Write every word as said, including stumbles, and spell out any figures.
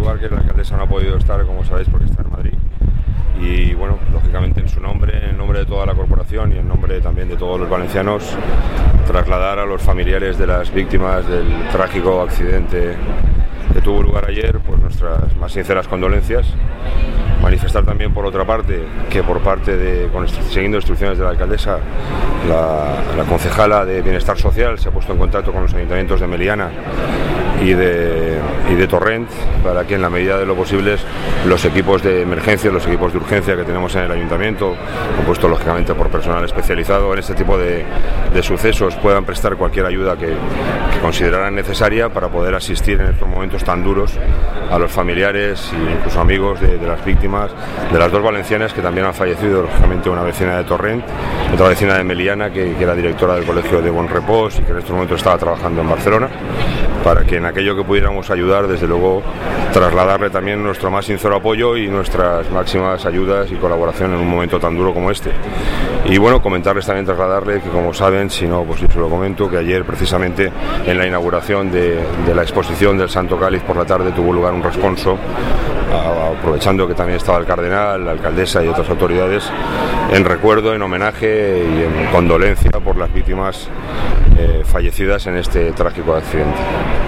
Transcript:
lugar que la alcaldesa no ha podido estar, como sabéis, porque está en Madrid. Y bueno, lógicamente en su nombre, en nombre de toda la corporación y en nombre también de todos los valencianos, trasladar a los familiares de las víctimas del trágico accidente que tuvo lugar ayer, pues nuestras más sinceras condolencias. Manifestar también, por otra parte, que por parte de, con, siguiendo instrucciones de la alcaldesa, la, la concejala de Bienestar Social se ha puesto en contacto con los ayuntamientos de Meliana y de, y de Torrent para que en la medida de lo posible los equipos de emergencia, los equipos de urgencia que tenemos en el ayuntamiento, compuesto lógicamente por personal especializado en este tipo de, de sucesos, puedan prestar cualquier ayuda que, que consideraran necesaria para poder asistir en estos momentos tan duros a los familiares e incluso amigos de, de las víctimas, de las dos valencianas que también han fallecido, lógicamente una vecina de Torrent, otra vecina de Meliana que, que era directora del colegio de Buen Repòs y que en estos momentos estaba trabajando en Barcelona, para que en aquello que pudiéramos ayudar, desde luego, trasladarle también nuestro más sincero apoyo y nuestras máximas ayudas y colaboración en un momento tan duro como este. Y bueno, comentarles también, trasladarle que, como saben, si no, pues yo se lo comento, que ayer precisamente en la inauguración de, de la exposición del Santo Cáliz por la tarde tuvo lugar un responso, aprovechando que también estaba el cardenal, la alcaldesa y otras autoridades, en recuerdo, en homenaje y en condolencia por las víctimas eh, fallecidas en este trágico accidente.